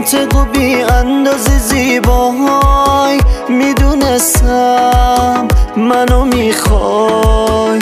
منطق و بی اندازه زیبای میدونستم منو میخوای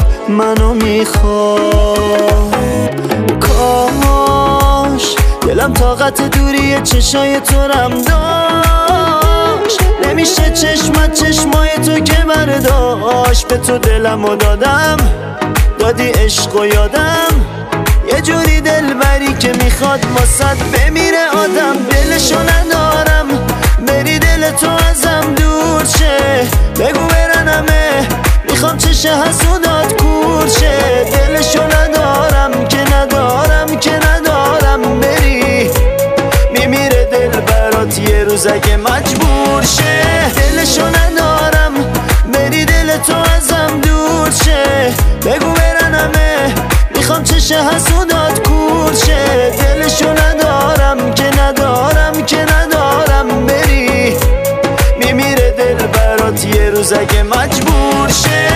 کاش دلم طاقت دوری چشای تو رم داشت. نمیشه چشمای تو که برداشت. به تو دلمو دادم دادی عشق و یادم یه جوری دل بری که میخواد واسد بمیره آدم. دلشو ندارم بری دل تو ازم دور شه. بگو برنمه میخوام چش حسودات کور شه. دلشو ندارم که ندارم بری. میمیره دل برات یه روز اگه مجبور شه. دلشو ندارم بری دل تو ازم دور شه. بگو برنمه میخوام چش حسودات کور شه. دلشو ندارم که ندارم بری. میمیره دل برات یه روز اگه مجبور شه.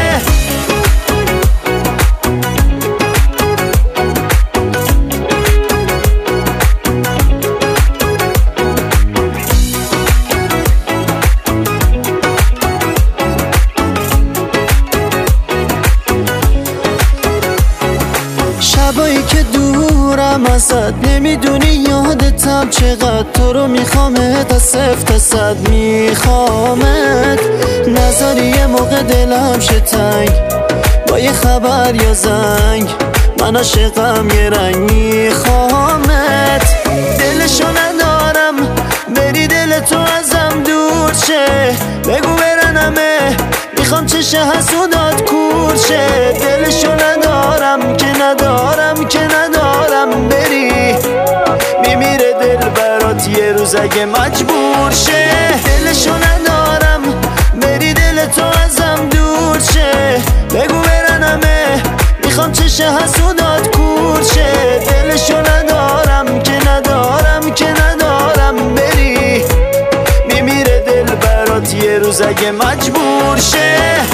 شبایی که دورم ازت نمیدونی یادتم چقدر تو رو میخوامت از 0 تا 100 میخوامت. نذاری یه موقع دلم شه تنگ با یه خبر یا زنگ. من عاشقم یه رنگ میخوامت. دلشو ندارم بری دل تو ازم دور شه. بگو برنمه میخوام چش حسودات کور شه. دلشو ندارم که ندارم بری. میمیره دل برات یه روز اگه مجبور شه. دلشو ندارم بری دل تو ازم دور شه. بگو برنمه میخوام چش حسودات کور شه. دلشو ندارم که ندارم بری. میمیره دل برات یه روز اگه مجبور شه.